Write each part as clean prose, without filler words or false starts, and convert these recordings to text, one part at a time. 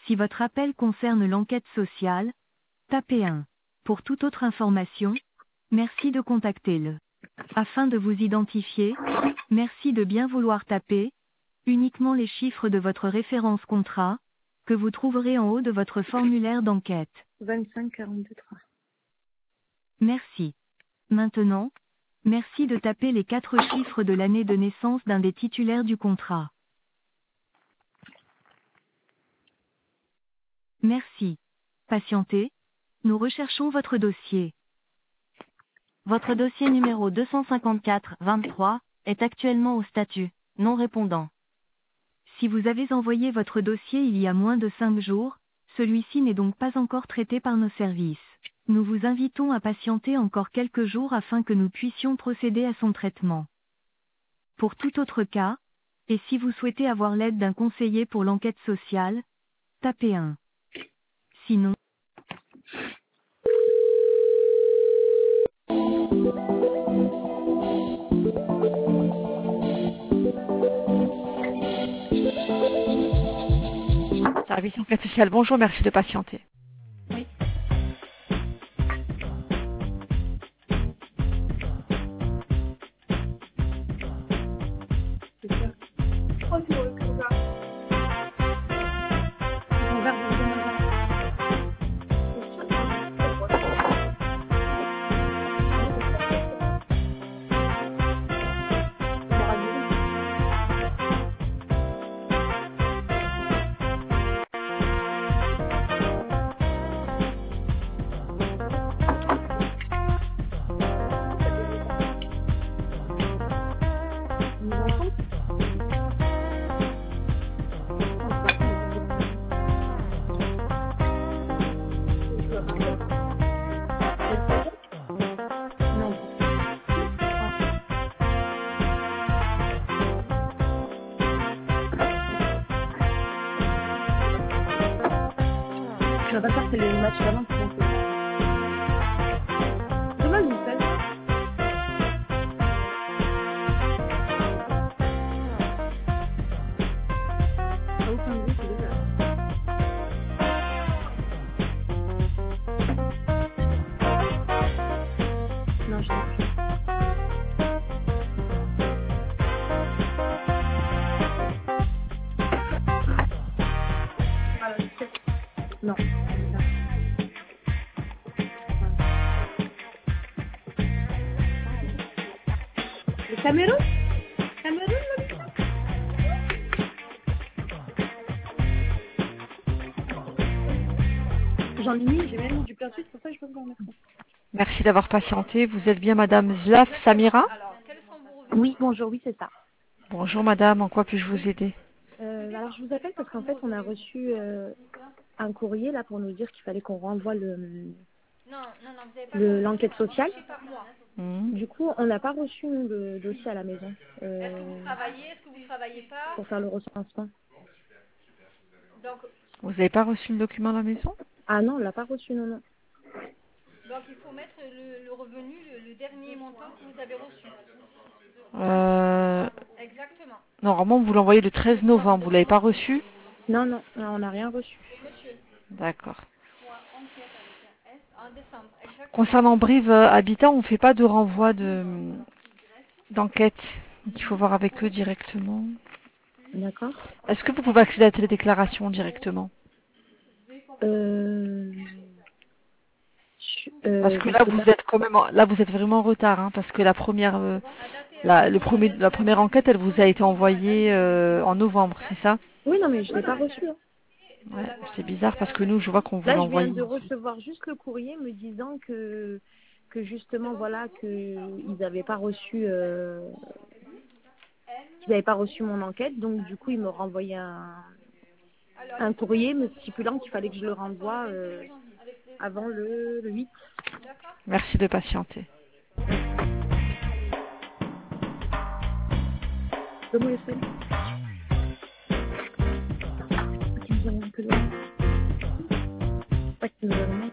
Si votre appel concerne l'enquête sociale, tapez 1. Pour toute autre information, merci de contacter le. Afin de vous identifier, merci de bien vouloir taper uniquement les chiffres de votre référence contrat, que vous trouverez en haut de votre formulaire d'enquête. 25 42 3. Merci. Maintenant, merci de taper les 4 chiffres de l'année de naissance d'un des titulaires du contrat. Merci. Patientez. Nous recherchons votre dossier. Votre dossier numéro 254-23 est actuellement au statut non répondant. Si vous avez envoyé votre dossier il y a moins de 5 jours, celui-ci n'est donc pas encore traité par nos services. Nous vous invitons à patienter encore quelques jours afin que nous puissions procéder à son traitement. Pour tout autre cas, et si vous souhaitez avoir l'aide d'un conseiller pour l'enquête sociale, tapez 1. Sinon, Service enquête sociale, bonjour, merci de patienter. Je vais pas faire, c'est le match d'avant. Demain, vous faites. Ah, aucun but, c'est déjà. Non, je n'ai plus. Non. Le Cameroun? Cameroun, j'en ai mis, j'ai même mis du plein de suite, c'est pour ça que je peux vous remettre. Merci d'avoir patienté. Vous êtes bien Madame Zlaf Samira? Oui, bonjour, oui, c'est ça. Bonjour Madame, en quoi puis-je vous aider? Alors, je vous appelle parce qu'en fait, on a reçu un courrier là pour nous dire qu'il fallait qu'on renvoie l'enquête sociale. Du coup, on n'a pas reçu nous, le dossier à la maison. Est-ce que vous travaillez pas? Pour faire le recensement. Donc, Vous n'avez pas reçu le document à la maison? Ah non, on l'a pas reçu, non, non. donc il faut mettre le revenu, le dernier montant que vous avez reçu. Exactement. Normalement, vous l'envoyez le 13 novembre. Vous l'avez pas reçu? Non, non, on n'a rien reçu. D'accord. En décembre. Exactement. Concernant Brive Habitat, on ne fait pas de renvoi d'enquête. Il faut voir avec eux directement. D'accord. Est-ce que vous pouvez accéder à la télédéclaration directement? Parce que là, vous êtes quand même, là, vous êtes vraiment en retard, hein, parce que la première enquête, elle vous a été envoyée en novembre, c'est ça? Oui, non, mais je l'ai pas reçu. Hein. Ouais, c'est bizarre parce que nous, je vois qu'on vous Là, l'envoie. je viens de recevoir juste le courrier me disant que justement, voilà, qu'ils n'avaient pas reçu, mon enquête, donc du coup, ils me renvoyaient un courrier me stipulant qu'il fallait que je le renvoie avant le 8. Merci de patienter. Donne-moi le sel. Tu nous amènes que là. Pas que tu nous amènes.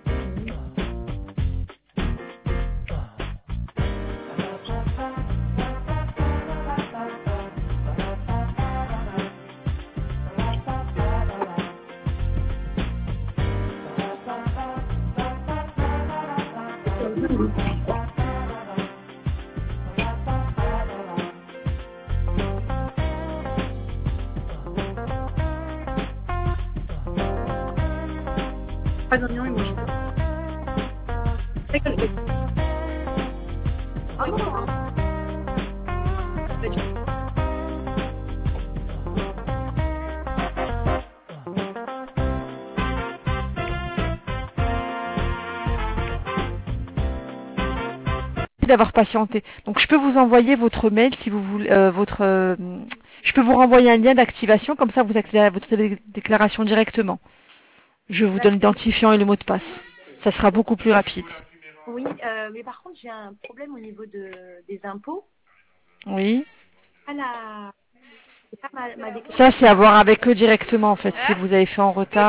Pas d'oignon et mouche. C'est que le... Ah non, non. Merci d'avoir patienté. Donc je peux vous envoyer votre mail si vous voulez, je peux vous renvoyer un lien d'activation, comme ça vous accédez à votre déclaration directement. Je vous donne l'identifiant et le mot de passe. Ça sera beaucoup plus rapide. Oui, mais par contre, j'ai un problème au niveau des impôts. Oui. Ah là, c'est pas ma déclaration. Ça, c'est à voir avec eux directement, en fait, si vous avez fait en retard.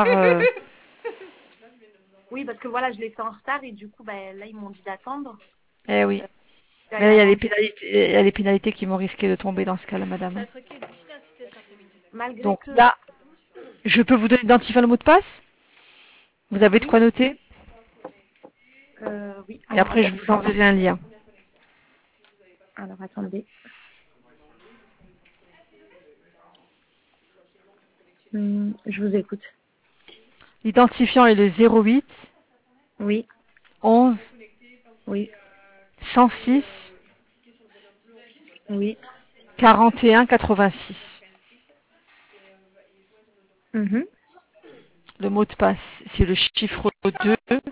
Oui, parce que voilà, je l'ai fait en retard et du coup, là, ils m'ont dit d'attendre. Eh oui. Je vais Mais là, aller il y a avant. il y a les pénalités qui vont risquer de tomber dans ce cas-là, madame. Malgré Donc que... là, je peux vous donner l'identifiant et le mot de passe? Vous avez de quoi noter? Oui. Et après, je vous enverrai un lien. Alors, attendez. Je vous écoute. L'identifiant est le 08 Oui, 11 oui, 106 oui. 41 86. Mhm. Le mot de passe, c'est le chiffre 2,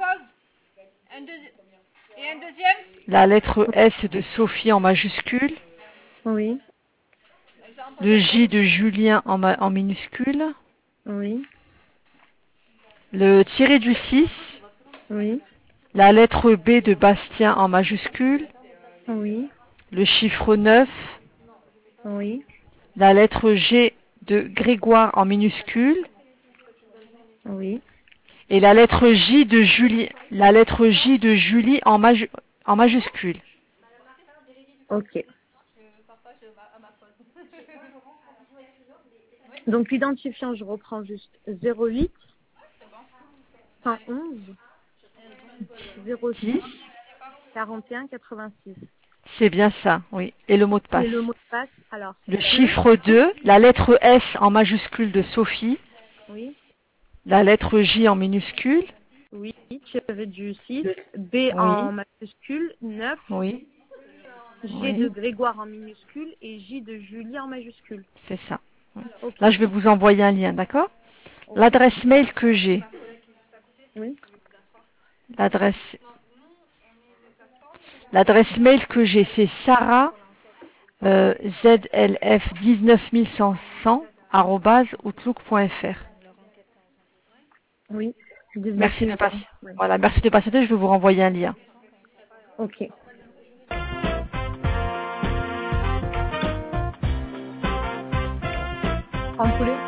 Et un deuxième? la lettre S de Sophie en majuscule, Oui, le J de Julien en minuscule, oui, le tiré du 6, oui, la lettre B de Bastien en majuscule, oui, le chiffre 9, oui, la lettre G de Grégoire en minuscule, oui. et la lettre J de Julie, en majuscule. Ok. Donc, l'identifiant, je reprends juste 08 111 06 10, 41 86. c'est bien ça, oui. Et le mot de Et passe. le mot de passe, alors, Le c'est 2, chiffre 2, la lettre S en majuscule de Sophie, oui, la lettre J en minuscule, oui, tiré du 6, le- B en oui, majuscule, 9, oui, G de oui, Grégoire en minuscule et J de Julie en majuscule. c'est ça. Oui. Ok, Là, je vais vous envoyer un lien, d'accord? ok, L'adresse mail que j'ai, oui, l'adresse, l'adresse mail que j'ai, c'est Sarah ZLF 19100 @outlook.fr. oui, 19 Merci de 000 patienter. oui. Voilà, merci de patienter. Je vais vous renvoyer un lien. Ok. En poulet.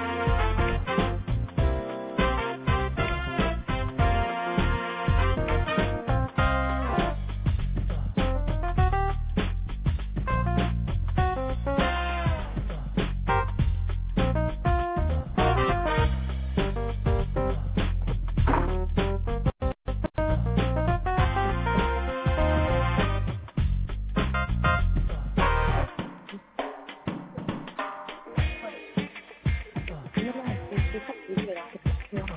Non, non, c'est ça, c'est lui, alors, c'est pas sûr.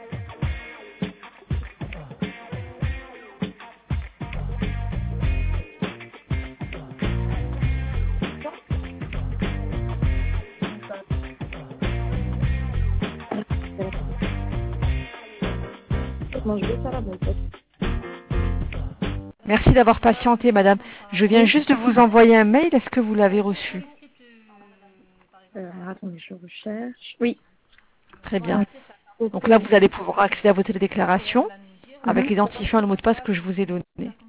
Non, je vais faire la bonne tête. Merci d'avoir patienté, madame. Je viens juste de vous envoyer un mail. Est-ce que vous l'avez reçu? Alors, attendez, je recherche. Oui. Très bien. Ok. Donc là, vous allez pouvoir accéder à votre déclaration avec Mhm. l'identifiant et le mot de passe que je vous ai donné.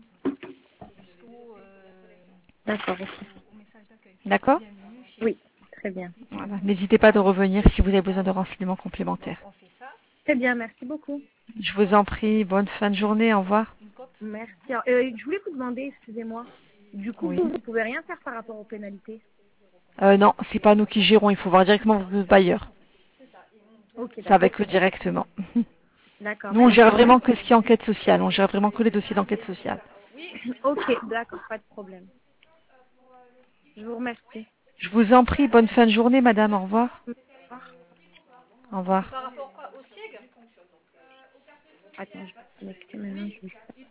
D'accord, ok. D'accord? Oui, très bien. Voilà. N'hésitez pas de revenir si vous avez besoin de renseignements complémentaires. Très bien, merci beaucoup. Je vous en prie. Bonne fin de journée. Au revoir. Merci. Alors, je voulais vous demander, excusez-moi, du coup, Oui. vous ne pouvez rien faire par rapport aux pénalités. Non, c'est pas nous qui gérons. Il faut voir directement votre bailleur. Ok, C'est d'accord. avec eux directement. D'accord, Nous, on très gère bien. vraiment que ce qui est enquête sociale. On gère vraiment que les dossiers d'enquête sociale. Ok, d'accord, pas de problème. Je vous remercie. Je vous en prie, bonne fin de journée, madame. Au revoir. Au revoir. Au revoir. Par rapport quoi au SIG? Attends, je vais me connecter maintenant.